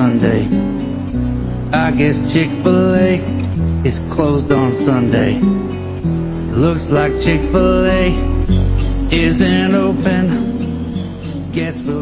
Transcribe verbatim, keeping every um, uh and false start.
Sunday. I guess Chick-fil-A is closed on Sunday. Looks like Chick-fil-A isn't open. Guess we'll